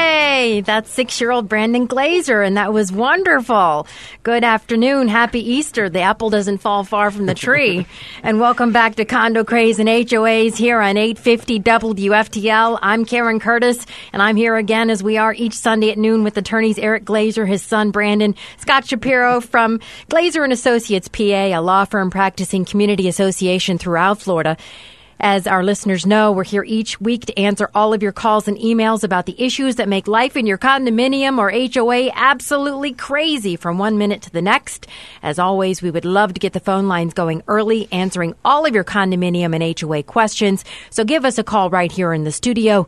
Hey, that's 6-year-old Brandon Glazer, and that was wonderful. Good afternoon. Happy Easter. The apple doesn't fall far from the tree. And welcome back to Condo Craze and HOAs here on 850 WFTL. I'm Karen Curtis, and I'm here again as we are each Sunday at noon with attorneys Eric Glazer, his son Brandon, Scott Shapiro from Glazer & Associates, PA, a law firm practicing community association throughout Florida. As our listeners know, we're here each week to answer all of your calls and emails about the issues that make life in your condominium or HOA absolutely crazy from one minute to the next. As always, we would love to get the phone lines going early, answering all of your condominium and HOA questions. So give us a call right here in the studio,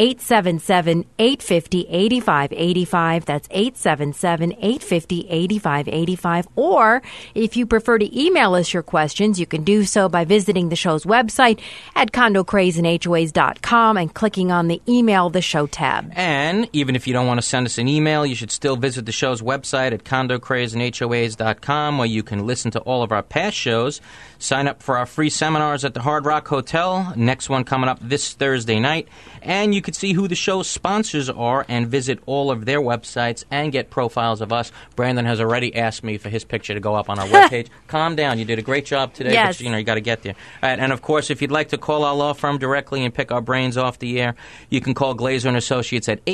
877-850-8585. That's 877-850-8585. Or if you prefer to email us your questions, you can do so by visiting the show's website at condocrazeandhoas.com and clicking on the Email the Show tab. And even if you don't want to send us an email, you should still visit the show's website at condocrazeandhoas.com, where you can listen to all of our past shows, sign up for our free seminars at the Hard Rock Hotel, next one coming up this Thursday night, and you can see who the show's sponsors are and visit all of their websites and get profiles of us. Brandon has already asked me for his picture to go up on our webpage. Calm down. You did a great job today, yes. But you got to get there. All right, and of course, if you'd like to call our law firm directly and pick our brains off the air, you can call Glazer & Associates at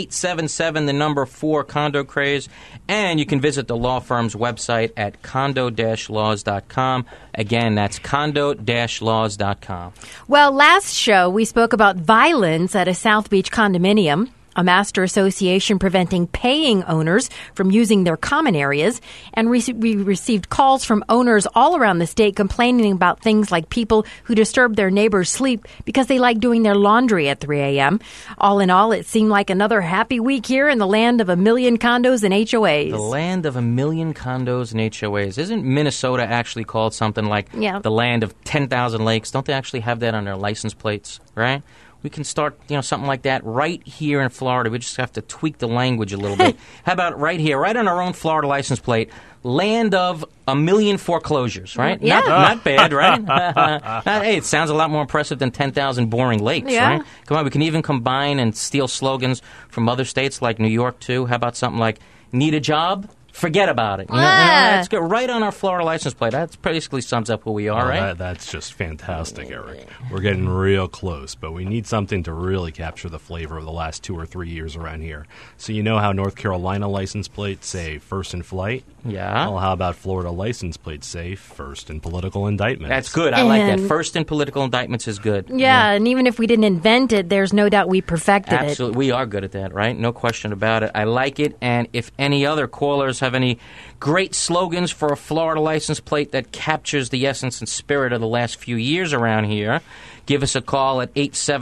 877-4 Condo Craze, and you can visit the law firm's website at condo-laws.com. Again, that's condo-laws.com. Well, last show we spoke about violence at a South Beach condominium, a master association preventing paying owners from using their common areas. And we received calls from owners all around the state complaining about things like people who disturb their neighbors' sleep because they like doing their laundry at 3 a.m. All in all, it seemed like another happy week here in the land of a million condos and HOAs. The land of a million condos and HOAs. Isn't Minnesota actually called something like the land of 10,000 lakes? Don't they actually have that on their license plates, right? We can start, something like that right here in Florida. We just have to tweak the language a little bit. How about right here, right on our own Florida license plate, land of a million foreclosures, right? Yeah. Not bad, right? Hey, it sounds a lot more impressive than 10,000 boring lakes, right? Come on, we can even combine and steal slogans from other states like New York, too. How about something like, need a job? Forget about it. That's good. Right on our Florida license plate. That basically sums up who we are, right? That's just fantastic, Eric. We're getting real close, but we need something to really capture the flavor of the last 2 or 3 years around here. So you know how North Carolina license plates say first in flight? Yeah. Well, how about Florida license plates say first in political indictments? That's good. I like that. First in political indictments is good. Yeah, and even if we didn't invent it, there's no doubt we perfected it. Absolutely. We are good at that, right? No question about it. I like it. And if any other callers have any great slogans for a Florida license plate that captures the essence and spirit of the last few years around here, give us a call at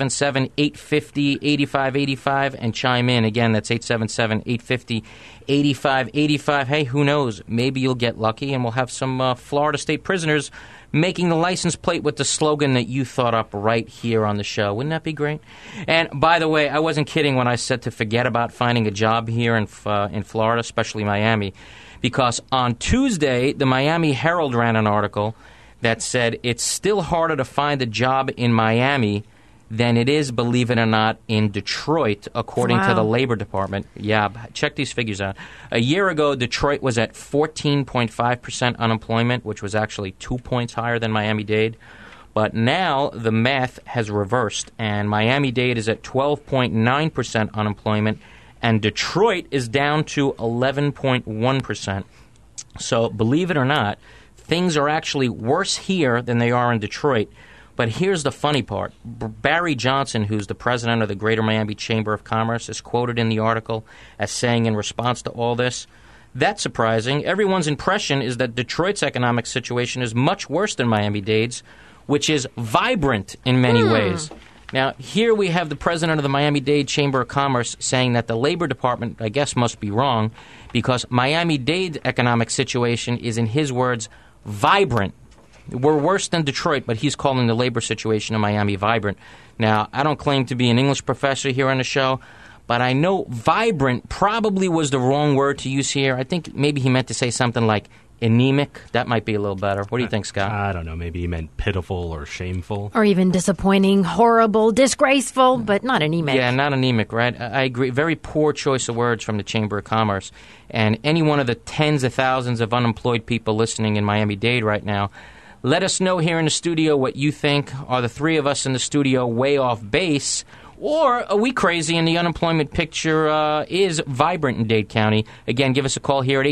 877-850-8585 and chime in. Again, that's 877-850-8585. Hey, who knows? Maybe you'll get lucky and we'll have some Florida state prisoners making the license plate with the slogan that you thought up right here on the show. Wouldn't that be great? And by the way, I wasn't kidding when I said to forget about finding a job here in Florida, especially Miami, because on Tuesday, the Miami Herald ran an article that said it's still harder to find a job in Miami than it is, believe it or not, in Detroit, according to the Labor Department. Yeah, check these figures out. A year ago, Detroit was at 14.5% unemployment, which was actually 2 points higher than Miami-Dade. But now the math has reversed, and Miami-Dade is at 12.9% unemployment, and Detroit is down to 11.1%. So, believe it or not, things are actually worse here than they are in Detroit. But here's the funny part. Barry Johnson, who's the president of the Greater Miami Chamber of Commerce, is quoted in the article as saying in response to all this, "That's surprising. Everyone's impression is that Detroit's economic situation is much worse than Miami-Dade's, which is vibrant in many ways." Now, here we have the president of the Miami-Dade Chamber of Commerce saying that the Labor Department, I guess, must be wrong because Miami-Dade's economic situation is, in his words, vibrant. We're worse than Detroit, but he's calling the labor situation in Miami vibrant. Now, I don't claim to be an English professor here on the show, but I know vibrant probably was the wrong word to use here. I think maybe he meant to say something like Anemic, that might be a little better. What do you think, Scott? I don't know. Maybe he meant pitiful or shameful. Or even disappointing, horrible, disgraceful, but not anemic. Yeah, not anemic, right? I agree. Very poor choice of words from the Chamber of Commerce. And any one of the tens of thousands of unemployed people listening in Miami-Dade right now, let us know here in the studio what you think. Are the three of us in the studio way off base? Or are we crazy and the unemployment picture is vibrant in Dade County? Again, give us a call here at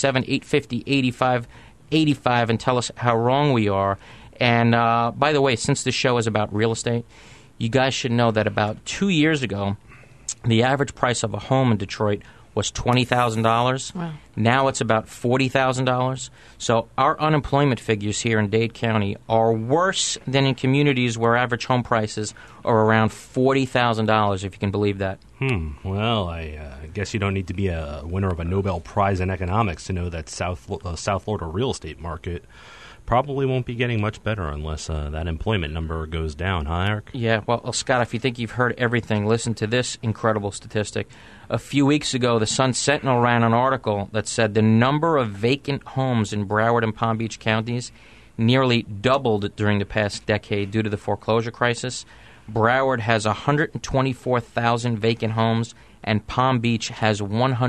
877-850-8585 and tell us how wrong we are. And by the way, since this show is about real estate, you guys should know that about 2 years ago, the average price of a home in Detroit was $20,000. Wow. Now it's about $40,000. So our unemployment figures here in Dade County are worse than in communities where average home prices are around $40,000, if you can believe that. Well, I guess you don't need to be a winner of a Nobel Prize in economics to know that South Florida real estate market probably won't be getting much better unless that employment number goes down, huh, Eric? Yeah, well, Scott, if you think you've heard everything, listen to this incredible statistic. A few weeks ago, the Sun-Sentinel ran an article that said the number of vacant homes in Broward and Palm Beach counties nearly doubled during the past decade due to the foreclosure crisis. Broward has 124,000 vacant homes, and Palm Beach has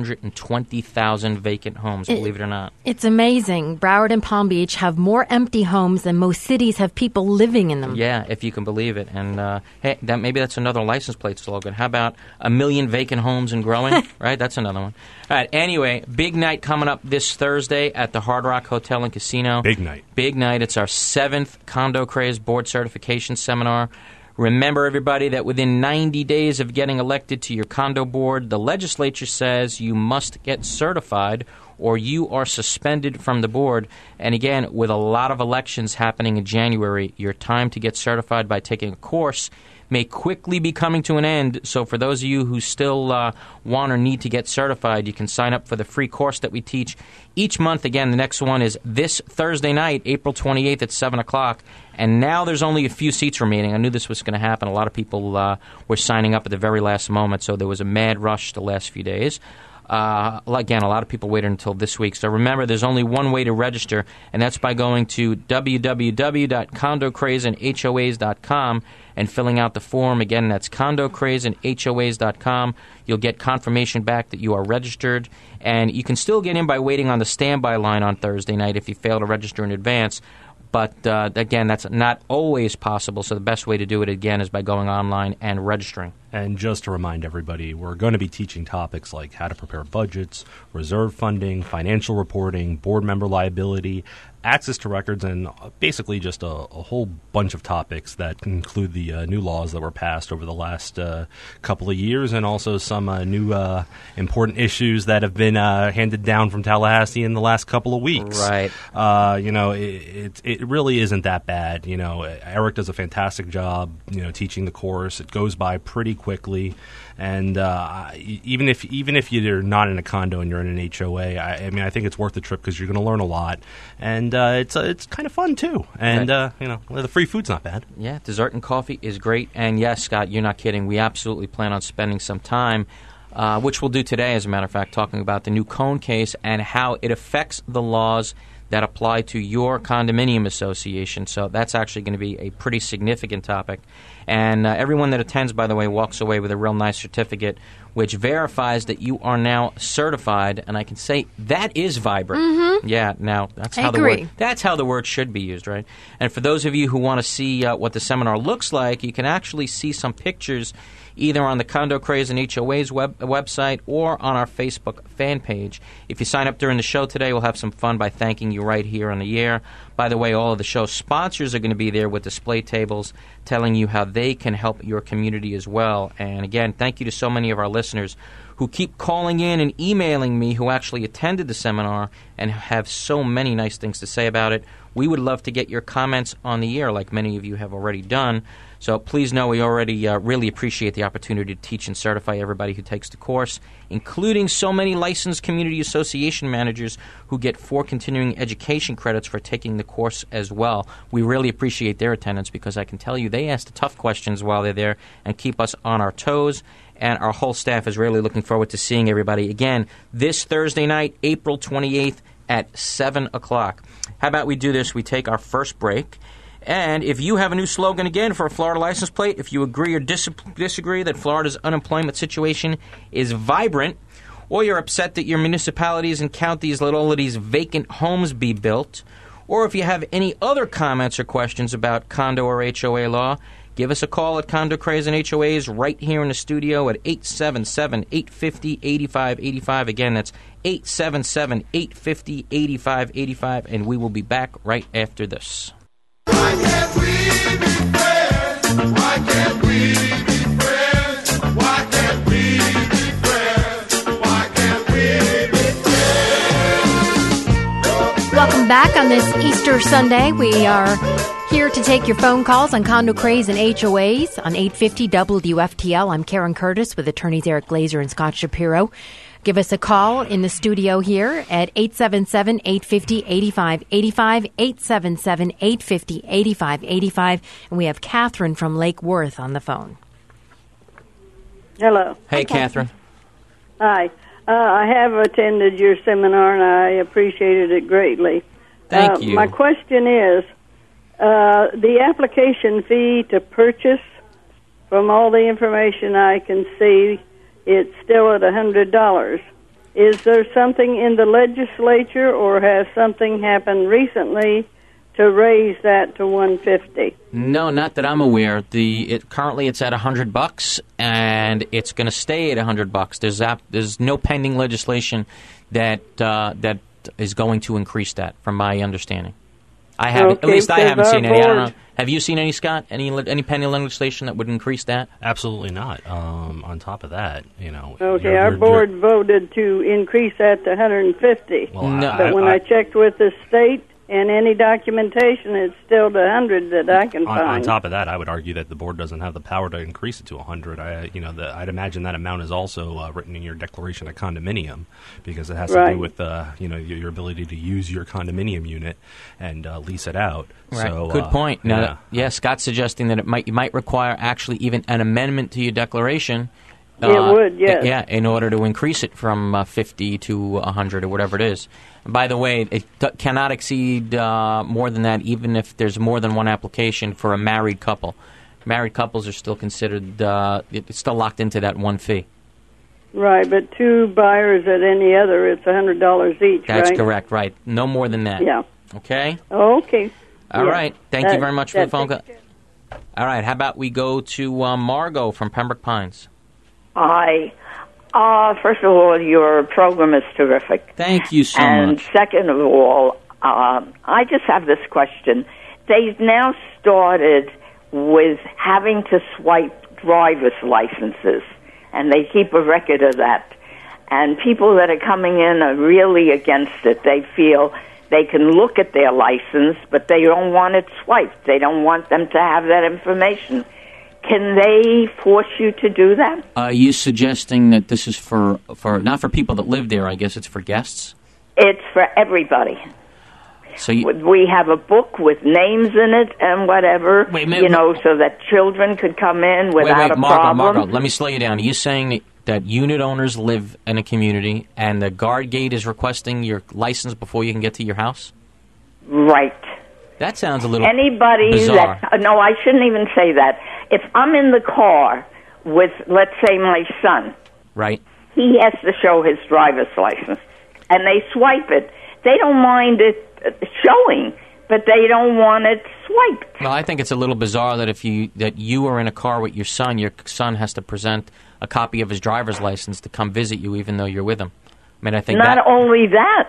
120,000 vacant homes, believe it or not. It's amazing. Broward and Palm Beach have more empty homes than most cities have people living in them. Yeah, if you can believe it. And hey, maybe that's another license plate slogan. How about 1 million vacant homes and growing? Right, that's another one. All right, anyway, big night coming up this Thursday at the Hard Rock Hotel and Casino. Big night. Big night. It's our 7th Condo Craze Board Certification Seminar. Remember, everybody, that within 90 days of getting elected to your condo board, the legislature says you must get certified or you are suspended from the board. And again, with a lot of elections happening in January, your time to get certified by taking a course may quickly be coming to an end. So for those of you who still want or need to get certified, you can sign up for the free course that we teach each month. Again, the next one is this Thursday night, April 28th at 7 o'clock. And now there's only a few seats remaining. I knew this was going to happen. A lot of people were signing up at the very last moment, so there was a mad rush the last few days. Again, a lot of people waited until this week. So remember, there's only one way to register, and that's by going to www.condocrazeandhoas.com and filling out the form. Again, that's condocrazeandhoas.com. You'll get confirmation back that you are registered, and you can still get in by waiting on the standby line on Thursday night if you fail to register in advance. But, again, that's not always possible, so the best way to do it, again, is by going online and registering. And just to remind everybody, we're going to be teaching topics like how to prepare budgets, reserve funding, financial reporting, board member liability, access to records, and basically just a whole bunch of topics that include the new laws that were passed over the last couple of years, and also some new important issues that have been handed down from Tallahassee in the last couple of weeks. Right. It really isn't that bad. Eric does a fantastic job, teaching the course. It goes by pretty quickly. And even if you're not in a condo and you're in an HOA, I think it's worth the trip because you're going to learn a lot, and it's kind of fun too. And the free food's not bad. Yeah, dessert and coffee is great. And yes, Scott, you're not kidding. We absolutely plan on spending some time, which we'll do today, as a matter of fact, talking about the new Cone case and how it affects the laws that apply to your condominium association. So that's actually going to be a pretty significant topic. And everyone that attends, by the way, walks away with a real nice certificate which verifies that you are now certified. And I can say that is vibrant. Mm-hmm. Yeah, now that's how the word should be used, right? And for those of you who want to see what the seminar looks like, you can actually see some pictures either on the Condo Craze and HOA's website or on our Facebook fan page. If you sign up during the show today, we'll have some fun by thanking you right here on the air. By the way, all of the show sponsors are going to be there with display tables telling you how they can help your community as well. And again, thank you to so many of our listeners who keep calling in and emailing me who actually attended the seminar and have so many nice things to say about it. We would love to get your comments on the air like many of you have already done. So please know we already really appreciate the opportunity to teach and certify everybody who takes the course, including so many licensed community association managers who get 4 continuing education credits for taking the course as well. We really appreciate their attendance because I can tell you they ask the tough questions while they're there and keep us on our toes. And our whole staff is really looking forward to seeing everybody again this Thursday night, April 28th, at 7 o'clock. How about we do this? We take our first break. And if you have a new slogan again for a Florida license plate, if you agree or disagree that Florida's unemployment situation is vibrant, or you're upset that your municipalities and counties let all of these vacant homes be built, or if you have any other comments or questions about condo or HOA law, give us a call at Condo Craze and HOAs right here in the studio at 877-850-8585. Again, that's 877-850-8585, and we will be back right after this. Why can't we be friends? Why can't we be friends? Why can't we be friends? Why can't we be friends? Welcome back on this Easter Sunday. We are here to take your phone calls on Condo Craze and HOAs on 850 WFTL. I'm Karen Curtis with attorneys Eric Glazer and Scott Shapiro. Give us a call in the studio here at 877-850-8585, 877-850-8585. And we have Catherine from Lake Worth on the phone. Hello. Hey, Catherine. Hi. I have attended your seminar, and I appreciated it greatly. Thank you. My question is, the application fee to purchase, from all the information I can see, it's still at $100. Is there something in the legislature, or has something happened recently to raise that to $150? No, not that I'm aware. Currently it's at $100, and it's going to stay at $100. There's no pending legislation that is going to increase that, from my understanding. I haven't. Okay, at least I haven't seen any. I don't board- know. Have you seen any, Scott? Any pending legislation that would increase that? Absolutely not. On top of that, Okay, our board voted to increase that to $150. Well, No. But when I checked with the state and any documentation, it's still the $100 that I can on find. top of that, I would argue that the board doesn't have the power to increase it to 100. I'd imagine that amount is also written in your declaration of condominium, because it has to Right. do with your ability to use your condominium unit and lease it out. Right. So, Good point. Now, yeah. Scott's suggesting that you might require actually even an amendment to your declaration. It would, yes. Yeah, in order to increase it from 50 to 100 or whatever it is. And by the way, it cannot exceed more than that, even if there's more than one application for a married couple. Married couples are still considered, it's still locked into that one fee. Right, but two buyers at any other, it's $100 each, That's right? correct, right. No more than that. Yeah. Okay? Okay. All Yeah. right. Thank you very much for the phone that's call. All right. How about we go to Margot from Pembroke Pines? Hi. First of all, your program is terrific. Thank you so And much. second of all, I just have this question. They've now started with having to swipe driver's licenses, and they keep a record of that. And people that are coming in are really against it. They feel they can look at their license, but they don't want it swiped. They don't want them to have that information. Can they force you to do that? Are you suggesting that this is for not for people that live there? I guess it's for guests. It's for everybody. So you, We have a book with names in it and whatever, Wait, so that children could come in without a problem. Margot, let me slow you down. Are you saying that unit owners live in a community and the guard gate is requesting your license before you can get to your house? Right. That sounds a little Anybody bizarre. no, I shouldn't even say that. If I'm in the car with, let's say, my son, Right. he has to show his driver's license, and they swipe it. They don't mind it showing, but they don't want it swiped. Well, I think it's a little bizarre that you are in a car with your son has to present a copy of his driver's license to come visit you, even though you're with him. I mean, I think Not only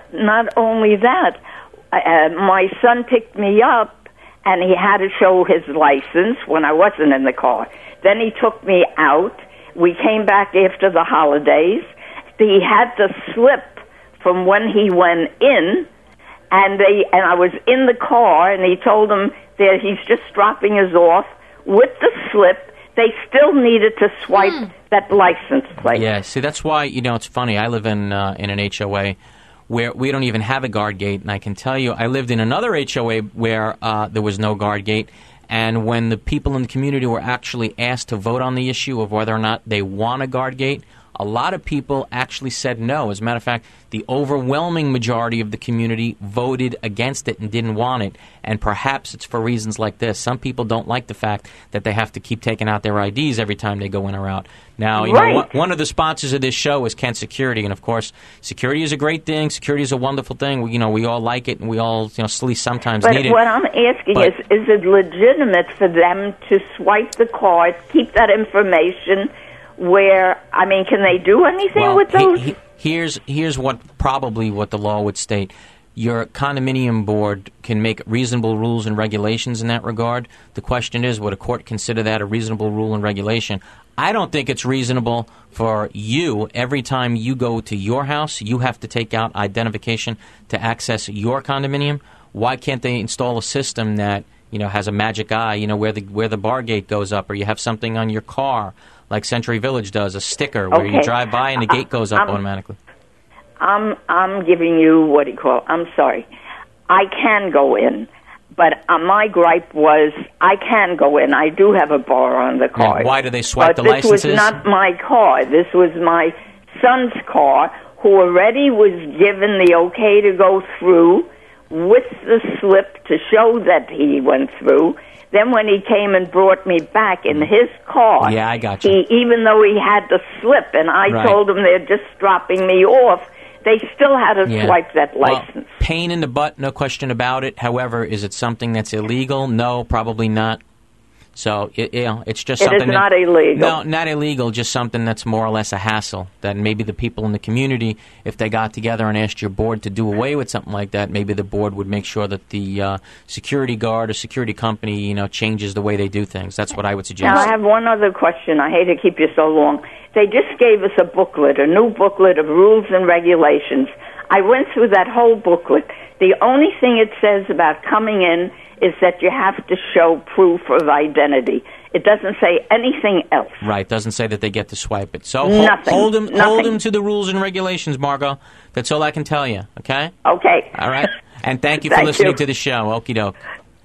that, my son picked me up, and he had to show his license when I wasn't in the car. Then he took me out. We came back after the holidays. He had the slip from when he went in, and I was in the car, and he told him that he's just dropping us off with the slip. They still needed to swipe that license plate. Yeah, see, that's why, it's funny. I live in an HOA where we don't even have a guard gate, and I can tell you, I lived in another HOA where there was no guard gate, and when the people in the community were actually asked to vote on the issue of whether or not they want a guard gate, a lot of people actually said no. As a matter of fact, the overwhelming majority of the community voted against it and didn't want it. And perhaps it's for reasons like this. Some people don't like the fact that they have to keep taking out their IDs every time they go in or out. Now, you know, one of the sponsors of this show is Kent Security, and of course, security is a great thing. Security is a wonderful thing. We all like it, and we all, at least sometimes need it. But what I'm asking is it legitimate for them to swipe the card, keep that information? Can they do anything with those? Here's what the law would state. Your condominium board can make reasonable rules and regulations in that regard. The question is, would a court consider that a reasonable rule and regulation? I don't think it's reasonable for you, every time you go to your house, you have to take out identification to access your condominium. Why can't they install a system that has a magic eye, where the bar gate goes up, or you have something on your car like Century Village does, a sticker where you drive by and the gate goes up automatically? I'm giving you I'm sorry. I can go in, but my gripe was I can go in. I do have a bar on the car. Yeah, why do they swipe the licenses? This was not my car. This was my son's car, who already was given the okay to go through with the slip to show that he went through. Then when he came and brought me back in his car, yeah, I got you. Even though he had the slip, and I told him they're just dropping me off, they still had to swipe that license. Well, pain in the butt, no question about it. However, is it something that's illegal? No, probably not. So, it's just something... It is not illegal. No, not illegal, just something that's more or less a hassle. That maybe the people in the community, if they got together and asked your board to do away with something like that, maybe the board would make sure that the security guard or security company, changes the way they do things. That's what I would suggest. Now, I have one other question. I hate to keep you so long. They just gave us a booklet, a new booklet of rules and regulations. I went through that whole booklet. The only thing it says about coming in is that you have to show proof of identity. It doesn't say anything else. Right, doesn't say that they get to swipe it. So nothing. Hold them to the rules and regulations, Margot. That's all I can tell you, okay? Okay. All right. And thank you for listening to the show. Okie doke.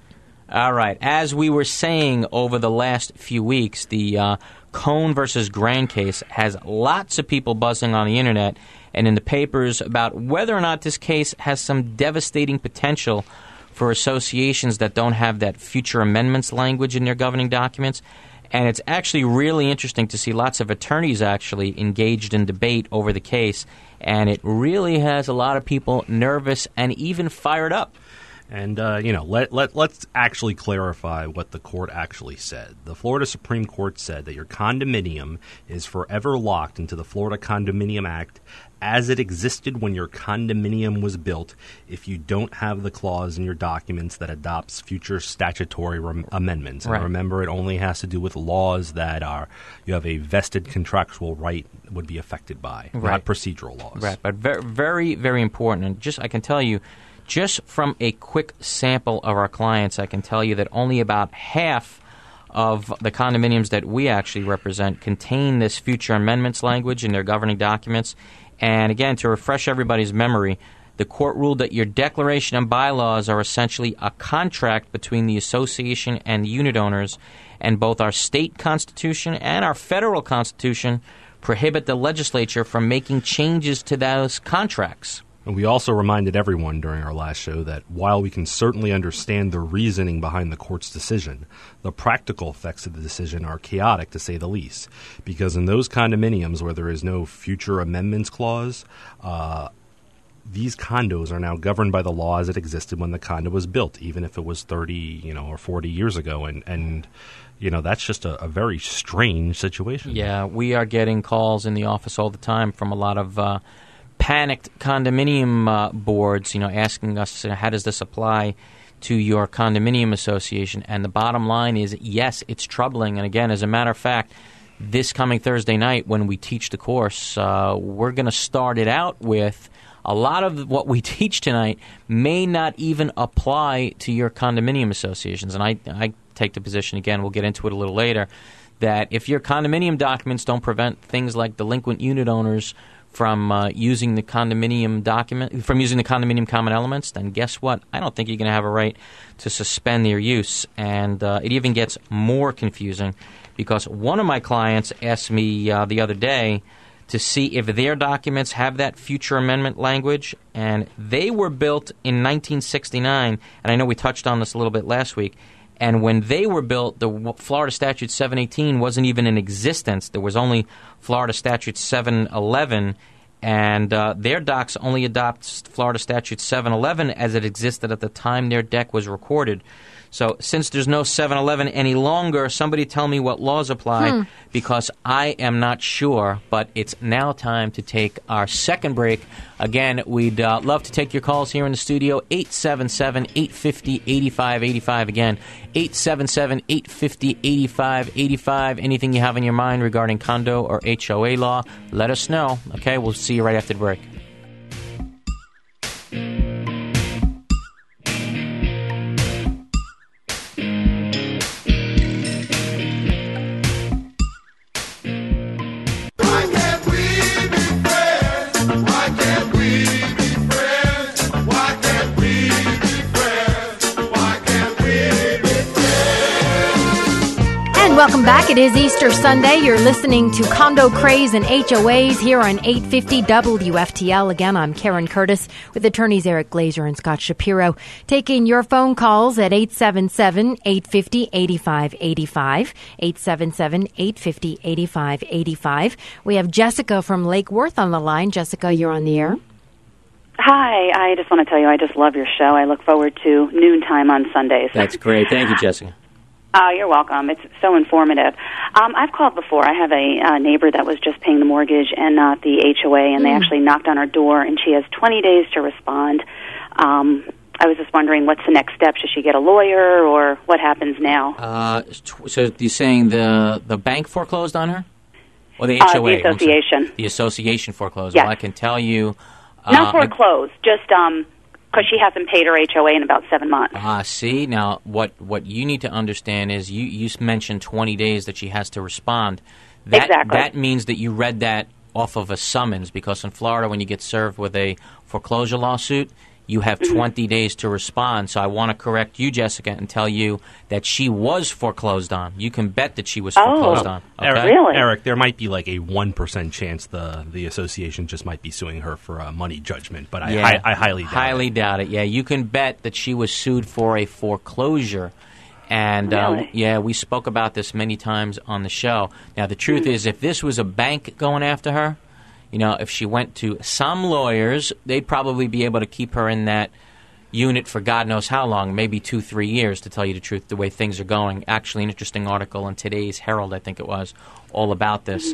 All right. As we were saying over the last few weeks, the Cohn versus Grand case has lots of people buzzing on the Internet and in the papers about whether or not this case has some devastating potential for associations that don't have that future amendments language in their governing documents. And it's actually really interesting to see lots of attorneys actually engaged in debate over the case. And it really has a lot of people nervous and even fired up. And, let's actually clarify what the court actually said. The Florida Supreme Court said that your condominium is forever locked into the Florida Condominium Act as it existed when your condominium was built if you don't have the clause in your documents that adopts future statutory amendments. And remember, it only has to do with laws that you have a vested contractual right would be affected by, not procedural laws. Right, but very, very important. And I can tell you, just from a quick sample of our clients, I can tell you that only about half of the condominiums that we actually represent contain this future amendments language in their governing documents. And again, to refresh everybody's memory, the court ruled that your declaration and bylaws are essentially a contract between the association and unit owners, and both our state constitution and our federal constitution prohibit the legislature from making changes to those contracts. And we also reminded everyone during our last show that while we can certainly understand the reasoning behind the court's decision, the practical effects of the decision are chaotic, to say the least. Because in those condominiums where there is no future amendments clause, these condos are now governed by the law as it existed when the condo was built, even if it was 30 or 40 years ago. And that's just a very strange situation. Yeah, we are getting calls in the office all the time from a lot of panicked condominium boards, asking us, how does this apply to your condominium association? And the bottom line is, yes, it's troubling. And again, as a matter of fact, this coming Thursday night when we teach the course, we're going to start it out with a lot of what we teach tonight may not even apply to your condominium associations. And I take the position, again, we'll get into it a little later, that if your condominium documents don't prevent things like delinquent unit owners from using the condominium common elements, then guess what? I don't think you're going to have a right to suspend their use. And it even gets more confusing because one of my clients asked me the other day to see if their documents have that future amendment language. And they were built in 1969, and I know we touched on this a little bit last week. And when they were built, the Florida Statute 718 wasn't even in existence. There was only Florida Statute 711, and their docs only adopt Florida Statute 711 as it existed at the time their deck was recorded. So since there's no 711 any longer, somebody tell me what laws apply, because I am not sure. But it's now time to take our second break. Again, we'd love to take your calls here in the studio, 877-850-8585. Again, 877-850-8585. Anything you have in your mind regarding condo or HOA law, let us know. Okay, we'll see you right after the break. Why can't we be friends? Why can't we be friends? Why can't we be friends? Why can't we be friends? And welcome back. It is Easter Sunday. You're listening to Condo Craze and HOAs here on 850 WFTL. Again, I'm Karen Curtis with attorneys Eric Glazer and Scott Shapiro, taking your phone calls at 877-850-8585, 877-850-8585. We have Jessica from Lake Worth on the line. Jessica, you're on the air. Hi, I just want to tell you I just love your show. I look forward to noontime on Sundays. That's great. Thank you, Jessica. You're welcome. It's so informative. I've called before. I have a neighbor that was just paying the mortgage and not the HOA, and they actually knocked on her door, and she has 20 days to respond. I was just wondering, what's the next step? Should she get a lawyer, or what happens now? So you're saying the bank foreclosed on her? Or the HOA? The association. The association foreclosed. Yes. Well, I can tell you... Not foreclosed, just because she hasn't paid her HOA in about 7 months. See, now what you need to understand is you mentioned 20 days that she has to respond. Exactly. That means that you read that off of a summons, because in Florida, when you get served with a foreclosure lawsuit, you have 20 days to respond. So I want to correct you, Jessica, and tell you that she was foreclosed on. You can bet that she was foreclosed on. Okay? Really? Eric, there might be like a 1% chance the association just might be suing her for a money judgment, but I highly doubt it. Yeah, you can bet that she was sued for a foreclosure. And, Really? We spoke about this many times on the show. Now, the truth is, if this was a bank going after her, if she went to some lawyers, they'd probably be able to keep her in that unit for God knows how long, maybe 2-3 years, to tell you the truth, the way things are going. Actually, an interesting article in today's Herald, I think it was, all about this.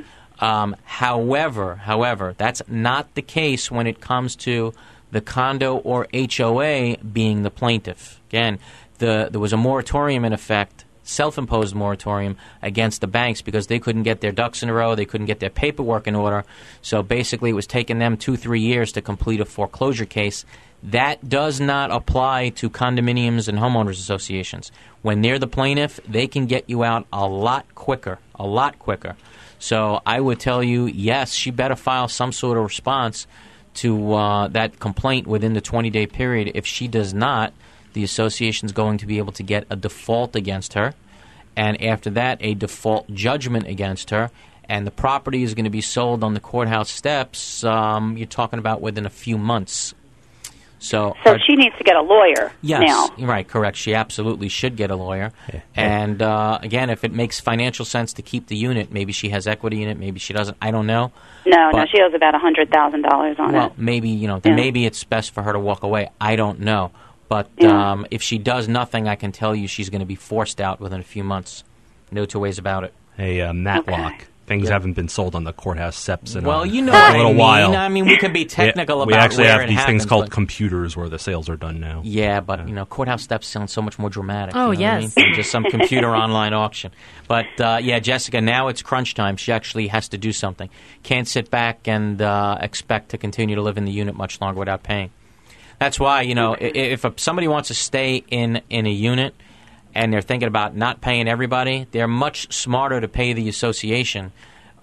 However, that's not the case when it comes to the condo or HOA being the plaintiff. Again, there was a moratorium in effect, self-imposed moratorium against the banks, because they couldn't get their ducks in a row, they couldn't get their paperwork in order. So basically it was taking them 2-3 years to complete a foreclosure case. That does not apply to condominiums and homeowners associations. When they're the plaintiff, they can get you out a lot quicker. So I would tell you, yes, she better file some sort of response to that complaint within the 20-day period. If she does not, the association is going to be able to get a default against her, and after that, a default judgment against her, and the property is going to be sold on the courthouse steps, you're talking about within a few months. So she needs to get a lawyer now. Yes, Right, correct. She absolutely should get a lawyer. Yeah. And, again, if it makes financial sense to keep the unit, maybe she has equity in it, maybe she doesn't, I don't know. No, she owes about $100,000 on it. Well, maybe, maybe it's best for her to walk away. I don't know. But if she does nothing, I can tell you she's going to be forced out within a few months. No two ways about it. Hey, Matlock. Things haven't been sold on the courthouse steps in Well, a you know little what I mean. while. I mean, we can be technical about we actually where have it these happens, things called but- computers where the sales are done now. Yeah, but, courthouse steps sound so much more dramatic. Oh, you know what I yes. mean? Than just some computer online auction. But, Jessica, now it's crunch time. She actually has to do something. Can't sit back and expect to continue to live in the unit much longer without paying. That's why, if somebody wants to stay in a unit and they're thinking about not paying everybody, they're much smarter to pay the association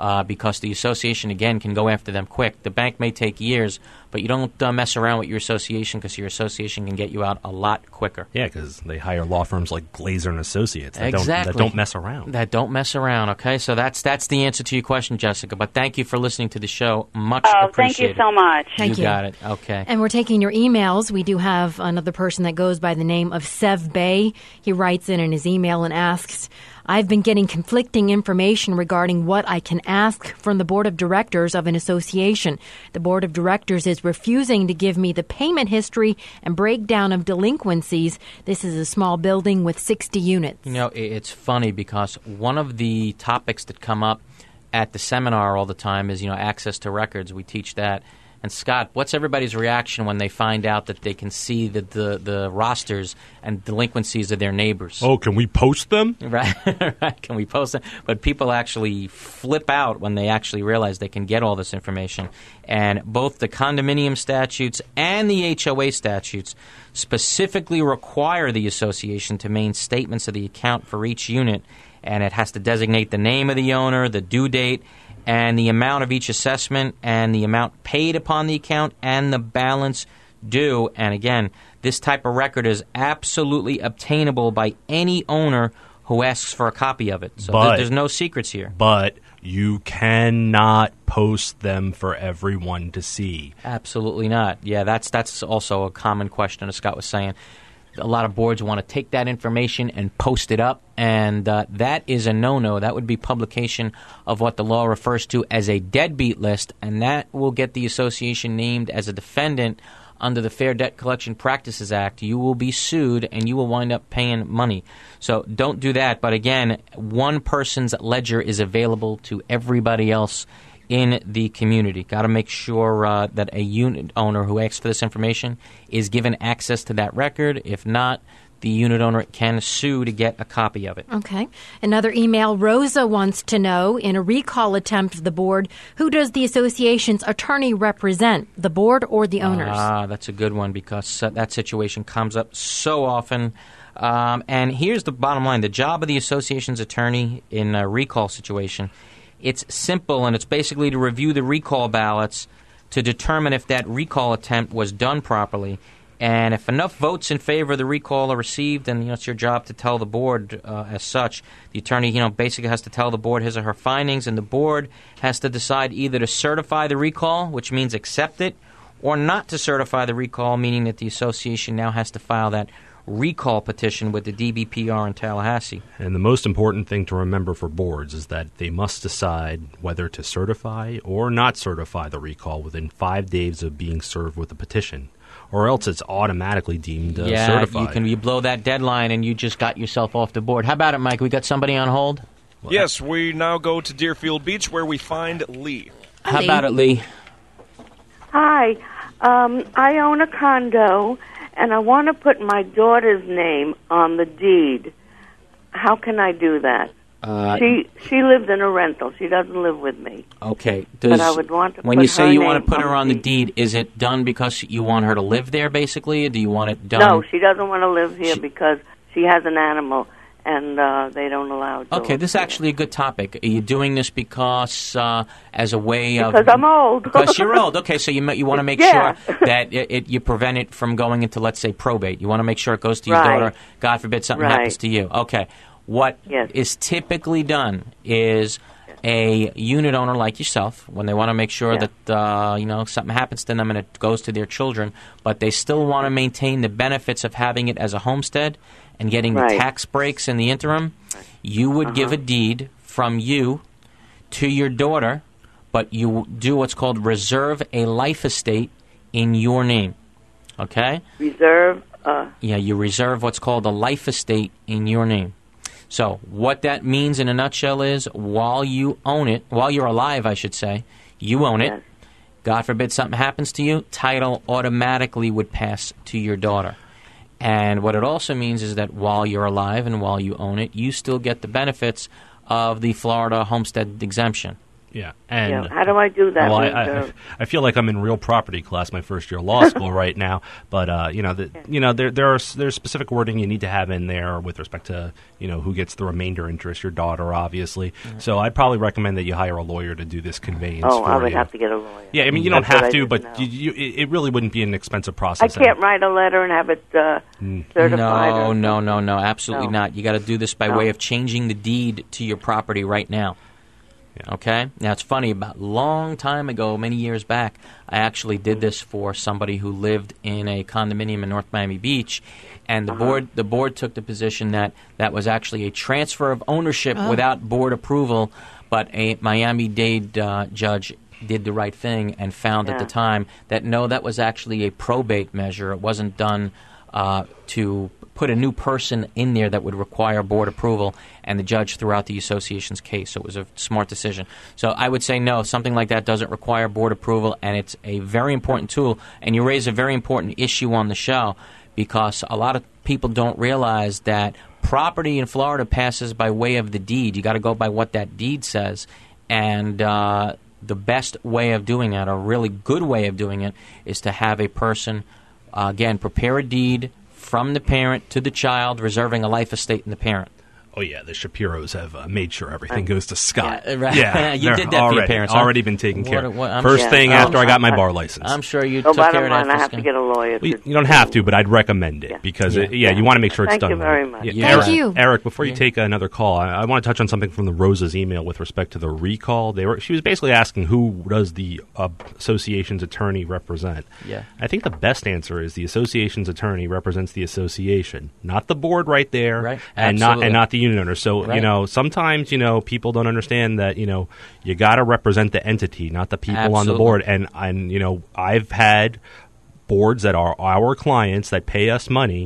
because the association, again, can go after them quick. The bank may take years, but you don't mess around with your association because your association can get you out a lot quicker. Yeah, because they hire law firms like Glazer and Associates that Exactly. don't mess around. That don't mess around, okay? So that's the answer to your question, Jessica. But thank you for listening to the show. Much Oh, thank appreciated. you so much. Thank you. got it. Okay. And we're taking your emails. We do have another person that goes by the name of Sev Bay. He writes in his email and asks, I've been getting conflicting information regarding what I can ask from the board of directors of an association. The board of directors is refusing to give me the payment history and breakdown of delinquencies. This is a small building with 60 units. You know, it's funny because one of the topics that come up at the seminar all the time is, access to records. We teach that. And Scott, what's everybody's reaction when they find out that they can see the rosters and delinquencies of their neighbors? Oh, can we post them? Right, right. Can we post them? But people actually flip out when they actually realize they can get all this information. And both the condominium statutes and the HOA statutes specifically require the association to maintain statements of the account for each unit, and it has to designate the name of the owner, the due date, and the amount of each assessment, and the amount paid upon the account, and the balance due. And again, this type of record is absolutely obtainable by any owner who asks for a copy of it. So there's no secrets here. But you cannot post them for everyone to see. Absolutely not. Yeah, that's also a common question, as Scott was saying. A lot of boards want to take that information and post it up, and that is a no-no. That would be publication of what the law refers to as a deadbeat list, and that will get the association named as a defendant under the Fair Debt Collection Practices Act. You will be sued, and you will wind up paying money. So don't do that. But again, one person's ledger is available to everybody else in the community. Got to make sure that a unit owner who asks for this information is given access to that record. If not, the unit owner can sue to get a copy of it. Okay. Another email, Rosa wants to know, in a recall attempt of the board, who does the association's attorney represent, the board or the owners? That's a good one because that situation comes up so often. And here's the bottom line. The job of the association's attorney in a recall situation, it's simple, and it's basically to review the recall ballots to determine if that recall attempt was done properly. And if enough votes in favor of the recall are received, then it's your job to tell the board as such. The attorney, basically has to tell the board his or her findings, and the board has to decide either to certify the recall, which means accept it, or not to certify the recall, meaning that the association now has to file that recall petition with the DBPR in Tallahassee. And the most important thing to remember for boards is that they must decide whether to certify or not certify the recall within 5 days of being served with the petition, or else it's automatically deemed certified. You blow that deadline and you just got yourself off the board. How about it, Mike? We got somebody on hold? Yes, we now go to Deerfield Beach where we find Lee. How about it, Lee? Hi. I own a condo, and I want to put my daughter's name on the deed. How can I do that? She lives in a rental. She doesn't live with me. Okay. But I would want to when put you say her you name want to put her on the deed. deed, is it done because you want her to live there, basically, or do you want it done? No, she doesn't want to live here because she has an animal, and they don't allow dogs. Okay, this is actually a good topic. Are you doing this because as a way of... Because I'm old. Because you're old. Okay, so you want to make Yeah. sure that you prevent it from going into, let's say, probate. You want to make sure it goes to your Right. daughter. God forbid something Right. happens to you. Okay. What is typically done is a unit owner like yourself, when they want to make sure that something happens to them and it goes to their children, but they still want to maintain the benefits of having it as a homestead and getting the tax breaks in the interim, you would give a deed from you to your daughter, but you do what's called reserve a life estate in your name. Okay? Reserve? Yeah, you reserve what's called a life estate in your name. So what that means in a nutshell is while you own it, while you're alive, I should say, you own it. God forbid something happens to you, title automatically would pass to your daughter. And what it also means is that while you're alive and while you own it, you still get the benefits of the Florida homestead exemption. Yeah, and how do I do that? Well, I feel like I'm in real property class, my first year of law school right now. But there's specific wording you need to have in there with respect to who gets the remainder interest, your daughter, obviously. Mm-hmm. So I'd probably recommend that you hire a lawyer to do this conveyance. Oh, I would you. have to get a lawyer. Yeah, I mean you don't have to, but it really wouldn't be an expensive process. I can't write a letter and have it certified. No, absolutely not. You got to do this by way of changing the deed to your property right now. Yeah. Okay? Now, it's funny, about a long time ago, many years back, I actually did this for somebody who lived in a condominium in North Miami Beach, and the board took the position that was actually a transfer of ownership without board approval, but a Miami-Dade judge did the right thing and found at the time that, no, that was actually a probate measure. It wasn't done to put a new person in there that would require board approval, and the judge threw out the association's case. So it was a smart decision. So I would say no, something like that doesn't require board approval, and it's a very important tool. And you raise a very important issue on the show, because a lot of people don't realize that property in Florida passes by way of the deed. You got to go by what that deed says. And the best way of doing it, a really good way of doing it, is to have a person, again, prepare a deed from the parent to the child, reserving a life estate in the parent. Oh, yeah, the Shapiros have made sure everything goes to Scott. Yeah, right. Yeah, you did that for your parents. Already been taken care of. First thing after I got my bar license. I'm sure you took care of that. I have to get a lawyer. Well, you don't have to, but I'd recommend it because, you want to make sure it's done. Thank you very much. Thank you. Eric, before you take another call, I want to touch on something from the Rosa's email with respect to the recall. She was basically asking who does the association's attorney represent. Yeah. I think the best answer is the association's attorney represents the association, not the board right there, right. and not the unit owner. So, sometimes, people don't understand that, you got to represent the entity, not the people on the board. And I've had boards that are our clients that pay us money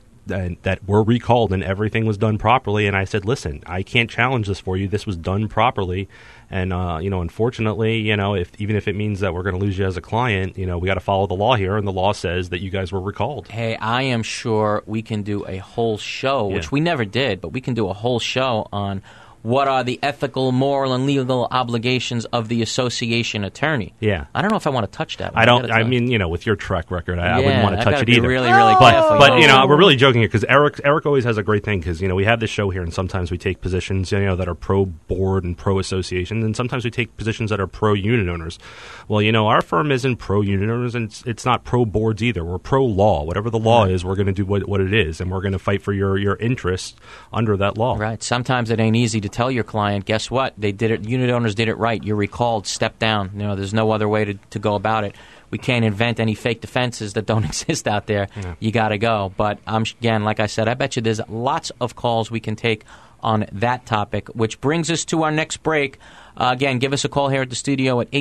that were recalled and everything was done properly. And I said, listen, I can't challenge this for you. This was done properly. And, unfortunately, even if it means that we're going to lose you as a client, we got to follow the law here. And the law says that you guys were recalled. Hey, I am sure we can do a whole show, which we never did, but we can do a whole show on what are the ethical, moral, and legal obligations of the association attorney. Yeah. I don't know if I want to touch that one. I don't. I mean, with your track record, I wouldn't want to touch it either. Really, really careful. But we're really joking here because Eric always has a great thing because we have this show here, and sometimes we take positions that are pro board and pro association, and sometimes we take positions that are pro unit owners. Well, our firm isn't pro unit owners, and it's not pro boards either. We're pro law. Whatever the law is, we're going to do what it is, and we're going to fight for your interests under that law. Right. Sometimes it ain't easy to tell your client, guess what? They did it. Unit owners did it right. You're recalled. Step down. There's no other way to go about it. We can't invent any fake defenses that don't exist out there. Yeah. You got to go. But again, like I said, I bet you there's lots of calls we can take on that topic, which brings us to our next break. Again, give us a call here at the studio at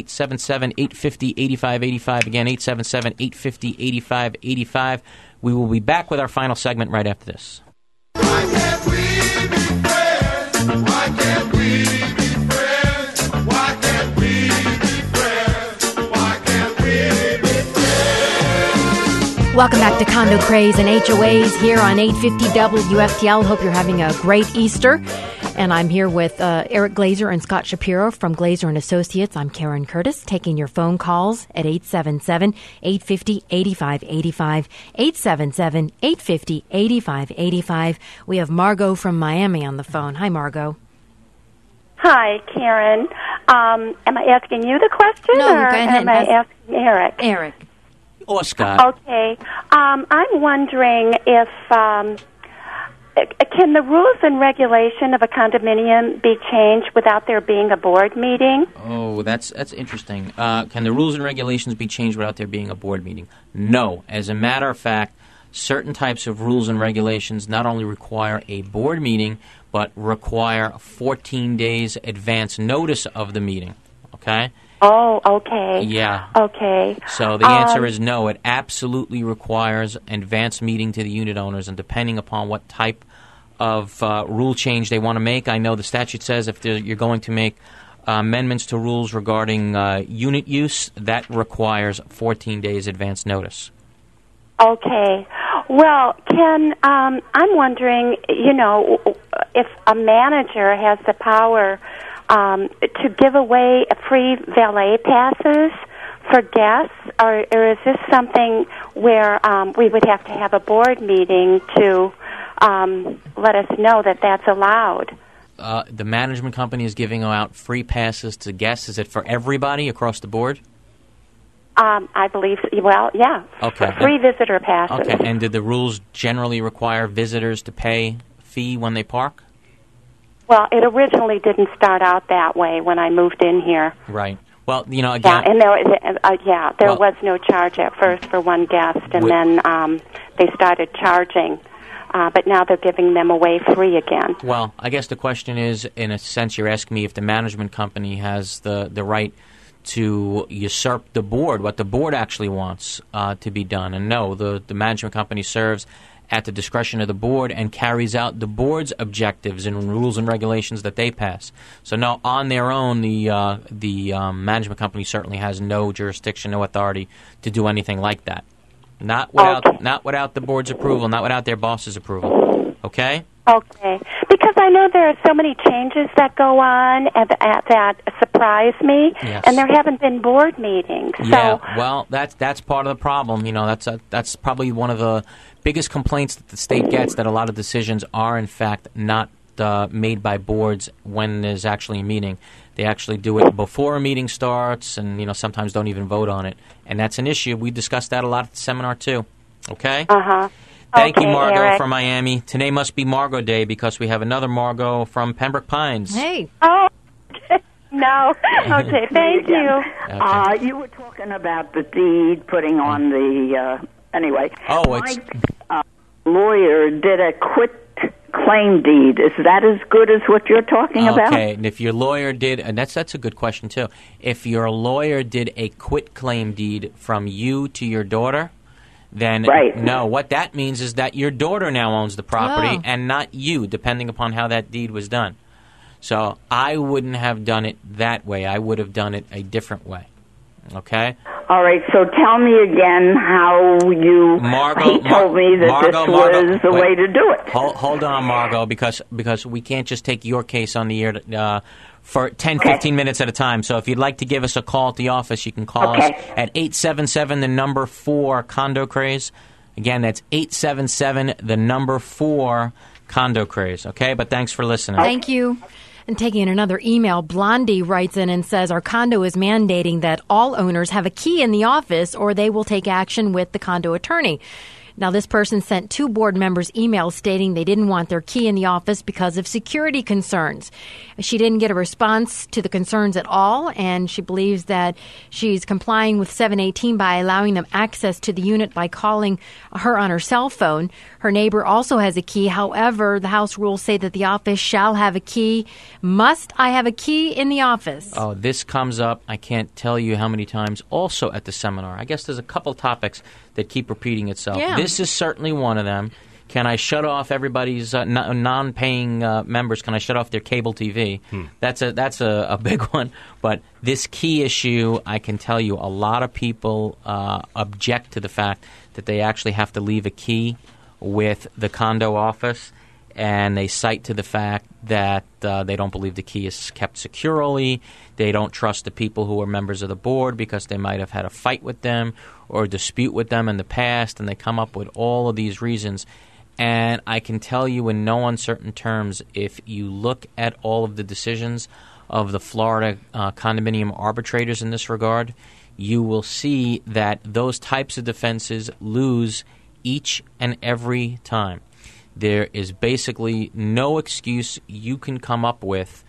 877-850-8585. Again, 877-850-8585. We will be back with our final segment right after this. Why can't we be friends? Why can't we be friends? Why can't we be friends? Why can't we be friends? Welcome back to Condo Craze and HOAs here on 850 WFTL. Hope you're having a great Easter. And I'm here with Eric Glazer and Scott Shapiro from Glazer and Associates. I'm Karen Curtis, taking your phone calls at 877-850-8585, 877-850-8585. We have Margot from Miami on the phone. Hi, Margot. Hi, Karen. Am I asking you the question, No, or go ahead. am I asking Eric? Eric. Or Scott. Okay. I'm wondering if... can the rules and regulation of a condominium be changed without there being a board meeting? Oh, that's interesting. Can the rules and regulations be changed without there being a board meeting? No. As a matter of fact, certain types of rules and regulations not only require a board meeting, but require 14 days advance notice of the meeting. Okay? Oh, okay. Yeah. Okay. So the answer is no. It absolutely requires advance meeting to the unit owners, and depending upon what type of rule change they want to make, I know the statute says if you're going to make amendments to rules regarding unit use, that requires 14 days advance notice. Okay. Well, I'm wondering, if a manager has the power to give away free valet passes for guests, or is this something where we would have to have a board meeting to let us know that that's allowed? The management company is giving out free passes to guests. Is it for everybody across the board? I believe, well, yeah. Okay. Free visitor passes. Okay, and did the rules generally require visitors to pay a fee when they park? Well, it originally didn't start out that way when I moved in here. Right. Well, again... Yeah, and there was no charge at first for one guest, and then they started charging. But now they're giving them away free again. Well, I guess the question is, in a sense, you're asking me if the management company has the right to usurp the board, what the board actually wants to be done. And no, the management company serves at the discretion of the board and carries out the board's objectives and rules and regulations that they pass. So no, on their own, the management company certainly has no jurisdiction, no authority to do anything like that. Not without the board's approval, not without their boss's approval. Okay? Okay. Because I know there are so many changes that go on and that surprise me, yes. And there haven't been board meetings. Yeah, well, that's part of the problem. That's probably one of the biggest complaints that the state gets, that a lot of decisions are, in fact, not made by boards when there's actually a meeting. They actually do it before a meeting starts and, sometimes don't even vote on it. And that's an issue. We discussed that a lot at the seminar, too. Okay? Uh-huh. Thank you, Okay, Margot, Eric. from Miami. Today must be Margot Day because we have another Margot from Pembroke Pines. Hey. Oh, no. Okay, thank you. Okay. You were talking about the deed putting on the anyway. Oh, it's... My lawyer did a quit claim deed. Is that as good as what you're talking about? Okay, and if your lawyer did, and that's a good question, too. If your lawyer did a quit claim deed from you to your daughter... Then, right. No, what that means is that your daughter now owns the property Oh. and not you, depending upon how that deed was done. So I wouldn't have done it that way. I would have done it a different way. Okay? All right, so tell me again how you... he told me that this was the way to do it. Hold on, Margot, because we can't just take your case on the air for 10, 15 minutes at a time. So if you'd like to give us a call at the office, you can call us at 877, the number 4, Condo Craze. Again, that's 877, the number 4, Condo Craze. Okay? But thanks for listening. Thank you. And taking in another email, Blondie writes in and says, our condo is mandating that all owners have a key in the office or they will take action with the condo attorney. Now, this person sent 2 board members emails stating they didn't want their key in the office because of security concerns. She didn't get a response to the concerns at all, and she believes that she's complying with 718 by allowing them access to the unit by calling her on her cell phone. Her neighbor also has a key. However, the house rules say that the office shall have a key. Must I have a key in the office? Oh, this comes up, I can't tell you how many times, also at the seminar. I guess there's a couple topics that keep repeating itself. Yeah. This is certainly one of them. Can I shut off everybody's non-paying members? Can I shut off their cable TV? That's a big one. But this key issue, I can tell you, a lot of people object to the fact that they actually have to leave a key with the condo office, and they cite to the fact that they don't believe the key is kept securely. They don't trust the people who are members of the board because they might have had a fight with them or a dispute with them in the past, and they come up with all of these reasons. And I can tell you in no uncertain terms, if you look at all of the decisions of the Florida condominium arbitrators in this regard, you will see that those types of defenses lose each and every time. There is basically no excuse you can come up with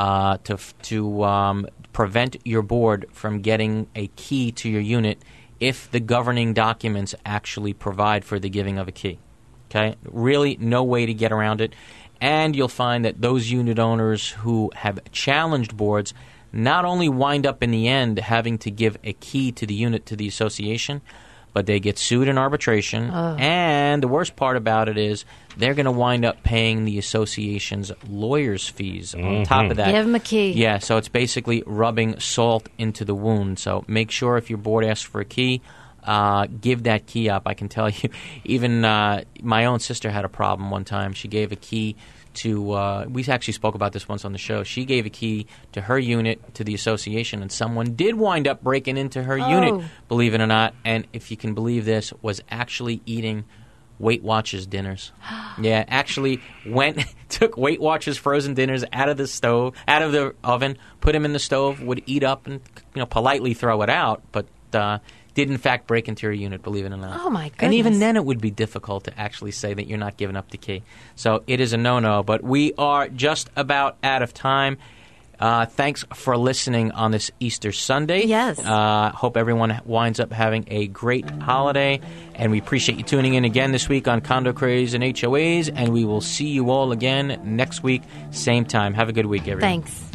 to prevent your board from getting a key to your unit if the governing documents actually provide for the giving of a key. Okay? Really no way to get around it. And you'll find that those unit owners who have challenged boards not only wind up in the end having to give a key to the unit to the association, but they get sued in arbitration. And the worst part about it is they're going to wind up paying the association's lawyers' fees on top of that. Give them a key. Yeah, so it's basically rubbing salt into the wound. So make sure if your board asks for a key, give that key up. I can tell you, even my own sister had a problem one time. She gave a key we actually spoke about this once on the show. She gave a key to her unit to the association, and someone did wind up breaking into her unit, believe it or not, and if you can believe this, was actually eating Weight Watchers dinners. Yeah, actually took Weight Watchers frozen dinners out of the oven, put them in the stove, would eat up and politely throw it out, but did in fact break into your unit, believe it or not. Oh, my goodness. And even then it would be difficult to actually say that you're not giving up the key. So it is a no-no, but we are just about out of time. Thanks for listening on this Easter Sunday. Yes. Hope everyone winds up having a great holiday, and we appreciate you tuning in again this week on Condo Craze and HOAs, and we will see you all again next week, same time. Have a good week, everyone. Thanks.